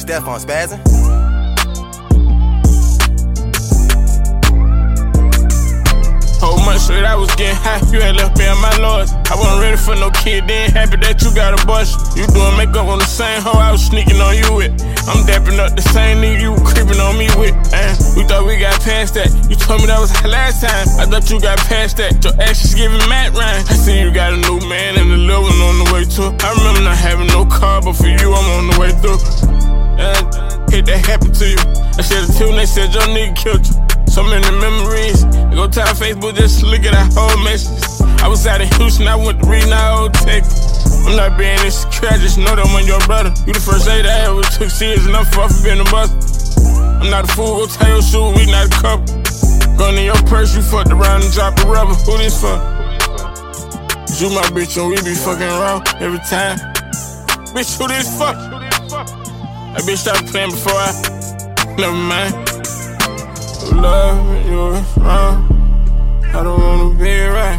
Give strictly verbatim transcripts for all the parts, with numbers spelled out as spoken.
Stephon spazzing. Whole month straight I was getting high, you ain't left me on my lords. I wasn't ready for no kid, then happy that you got a bust. You doing makeup on the same hoe I was sneaking on you with. I'm dapping up the same nigga you creeping on me with. And we thought we got past that. You told me that was the last time. I thought you got past that. Your actions giving Matt Ryan. I see you got a new man and a little one on the way too. I remember not having no car, but for you I'm on the way through. And hate that happened to you. I said the two and they said your nigga killed you. So many memories. I go to our Facebook just to look at our whole messages. I was out in Houston, I went to reading our old text. I'm not being insecure, I just know that when your brother. You the first lady I ever took serious enough for for being a bust. I'm not a fool, go tie your shoe, we not a couple. Going in your purse, you fucked around and dropped a rubber. Who this for? You my bitch and we be fucking around every time. Bitch, who this for? That bitch started playing before I. Never mind. Love you wrong. I don't wanna be right.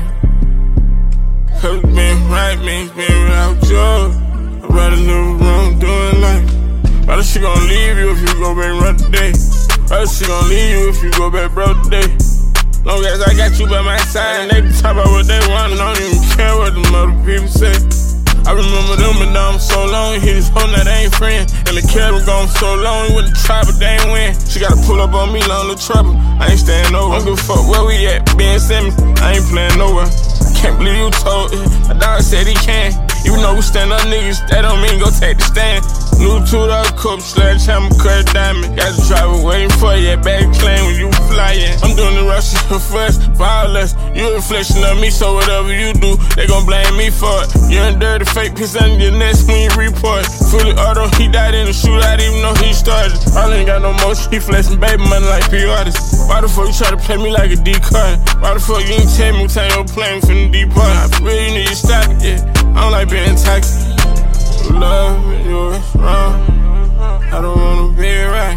Cause being right means being without you. I'd rather live wrong doing life. Rather she gon' leave you if you go back right today. Rather she gon' leave you if you go back broke today. Long as I got you by my side and they can talk about what they want, and I don't even care what them other people say. I remember them and now I'm so long, hit his hoe, now they ain't friend. And the kid was gone so long, he wouldn't try but they ain't win. She gotta pull up on me, long little trouble, I ain't staying over. I don't give a fuck where we at, Ben Simmons, I ain't playing nowhere. Can't believe you told it, my dog said he can. Even though we stand up niggas, that don't mean go take the stand. New two-dollar cup, sledgehammer, cut diamond. Got the driver waiting for you, bag claim when you flying. I'm doing the rush first, violence. You a reflection of me, so whatever you do, they gon' blame me for it. You're a dirty fake piece under your nest when you report. Fully auto, he died in the shootout, even though he started. I ain't got no motion, he flexing baby money like P artists. Why the fuck you try to play me like a decoy? Why the fuck you ain't tell me time your plane finna depart? I really need to stop it, yeah. I don't like being toxic. Love you wrong. I don't wanna be right.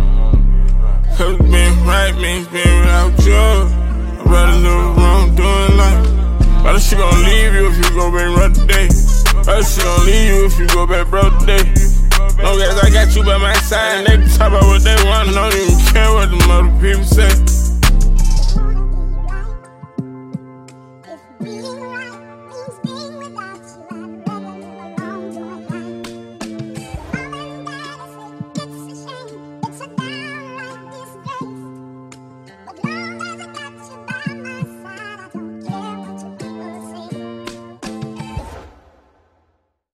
Cause being right means being without you. I'd rather live wrong doing life. Rather she gon' leave you if you go back right today. Rather she gon' leave you if you go back broke today. Long as I got you by my side and they can talk about what they want, and I don't even care what them other people say.